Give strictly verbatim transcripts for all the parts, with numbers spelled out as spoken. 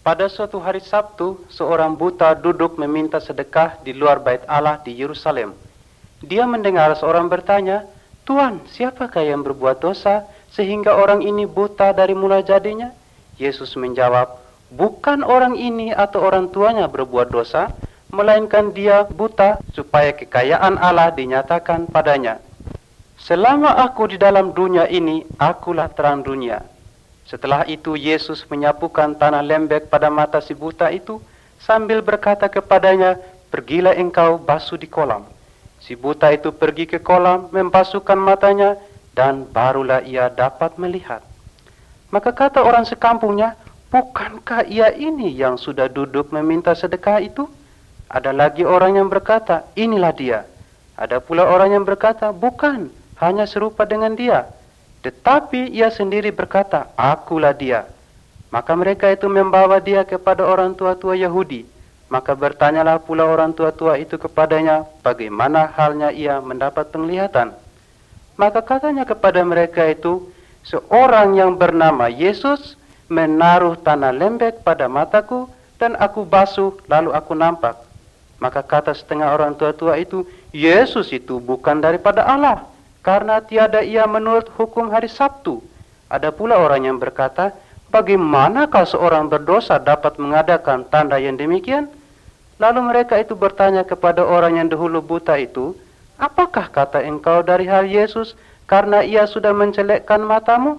Pada suatu hari Sabtu, seorang buta duduk meminta sedekah di luar bait Allah di Yerusalem. Dia mendengar seorang bertanya, "Tuan, siapakah yang berbuat dosa sehingga orang ini buta dari mula jadinya?" Yesus menjawab, "Bukan orang ini atau orang tuanya berbuat dosa, melainkan dia buta supaya kekayaan Allah dinyatakan padanya. Selama aku di dalam dunia ini, akulah terang dunia." Setelah itu Yesus menyapukan tanah lembek pada mata si buta itu sambil berkata kepadanya, "Pergilah engkau basuh di kolam." Si buta itu pergi ke kolam, membasuhkan matanya, dan barulah ia dapat melihat. Maka kata orang sekampungnya, "Bukankah ia ini yang sudah duduk meminta sedekah itu?" Ada lagi orang yang berkata, "Inilah dia." Ada pula orang yang berkata, "Bukan, hanya serupa dengan dia." Tetapi ia sendiri berkata, "Akulah dia." Maka mereka itu membawa dia kepada orang tua-tua Yahudi. Maka bertanyalah pula orang tua-tua itu kepadanya, bagaimana halnya ia mendapat penglihatan. Maka katanya kepada mereka itu, "Seorang yang bernama Yesus menaruh tanah lembek pada mataku, dan aku basuh, lalu aku nampak." Maka kata setengah orang tua-tua itu, "Yesus itu bukan daripada Allah, karena tiada ia menurut hukum hari Sabtu." Ada pula orang yang berkata, "Bagaimanakah seorang berdosa dapat mengadakan tanda yang demikian?" Lalu mereka itu bertanya kepada orang yang dahulu buta itu, "Apakah kata engkau dari hal Yesus, karena ia sudah mencelekkan matamu?"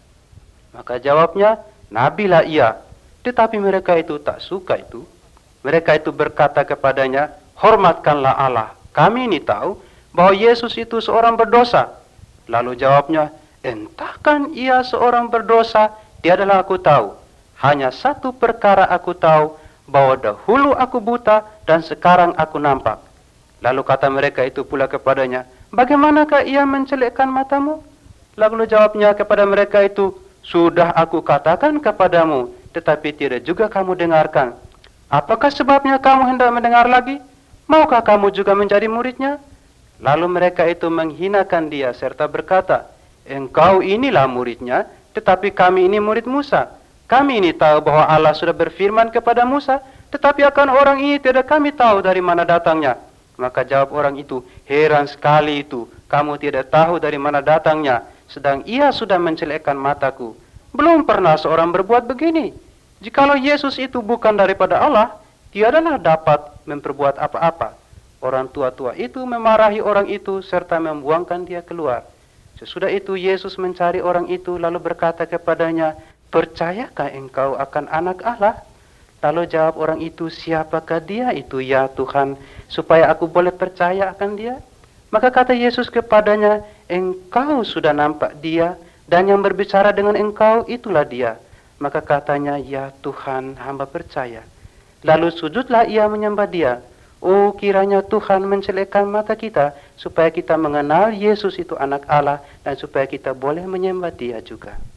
Maka jawabnya, "Nabilah ia." Tetapi mereka itu tak suka itu. Mereka itu berkata kepadanya, "Hormatkanlah Allah. Kami ini tahu bahwa Yesus itu seorang berdosa." Lalu jawabnya, "Entahkan ia seorang berdosa, tiadalah aku tahu. Hanya satu perkara aku tahu, bahwa dahulu aku buta dan sekarang aku nampak." Lalu kata mereka itu pula kepadanya, "Bagaimanakah ia mencelekkan matamu?" Lalu jawabnya kepada mereka itu, "Sudah aku katakan kepadamu, tetapi tidak juga kamu dengarkan. Apakah sebabnya kamu hendak mendengar lagi? Maukah kamu juga menjadi muridnya?" Lalu mereka itu menghinakan dia serta berkata, "Engkau inilah muridnya, tetapi kami ini murid Musa. Kami ini tahu bahwa Allah sudah berfirman kepada Musa, tetapi akan orang ini tidak kami tahu dari mana datangnya." Maka jawab orang itu, "Heran sekali itu, kamu tidak tahu dari mana datangnya, sedang ia sudah mencelekkan mataku. Belum pernah seorang berbuat begini. Jikalau Yesus itu bukan daripada Allah, tiadalah dapat memperbuat apa-apa." Orang tua-tua itu memarahi orang itu serta membuangkan dia keluar. Sesudah itu Yesus mencari orang itu lalu berkata kepadanya, "Percayakah engkau akan Anak Allah?" Lalu jawab orang itu, "Siapakah dia itu ya Tuhan, supaya aku boleh percaya akan dia?" Maka kata Yesus kepadanya, "Engkau sudah nampak dia, dan yang berbicara dengan engkau itulah dia." Maka katanya, "Ya Tuhan, hamba percaya." Lalu sujudlah ia menyembah dia. Oh, kiranya Tuhan mencelekkan mata kita, supaya kita mengenal Yesus itu Anak Allah, dan supaya kita boleh menyembah dia juga.